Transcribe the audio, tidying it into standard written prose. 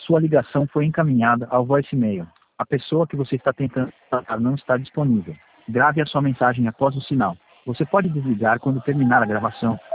Sua ligação foi encaminhada ao voicemail. A pessoa que você está tentando contatar não está disponível. Grave a sua mensagem após o sinal. Você pode desligar quando terminar a gravação.